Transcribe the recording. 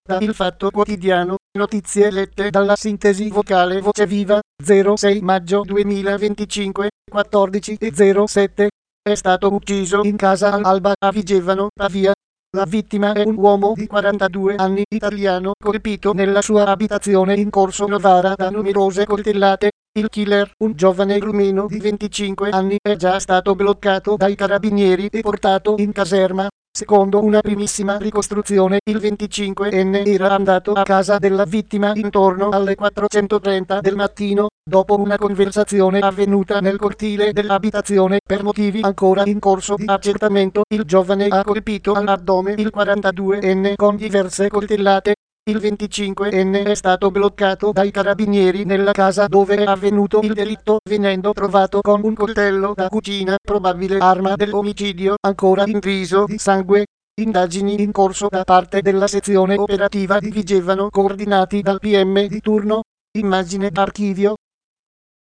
Da Il Fatto Quotidiano, notizie lette dalla sintesi vocale Voce Viva, 06 maggio 2025, 14:07. È stato ucciso in casa all'alba a Vigevano, Pavia. La vittima è un uomo di 42 anni, italiano, colpito nella sua abitazione in Corso Novara da numerose coltellate. Il killer, un giovane rumeno di 25 anni, è già stato bloccato dai carabinieri e portato in caserma. Secondo una primissima ricostruzione, il 25enne era andato a casa della vittima intorno alle 4:30 del mattino, dopo una conversazione avvenuta nel cortile dell'abitazione. Per motivi ancora in corso di accertamento, il giovane ha colpito all'addome il 42enne con diverse coltellate. Il 25enne è stato bloccato dai carabinieri nella casa dove è avvenuto il delitto, venendo trovato con un coltello da cucina, probabile arma dell'omicidio, ancora intriso di sangue. Indagini in corso da parte della sezione operativa di Vigevano, coordinati dal PM di turno. Immagine d'archivio.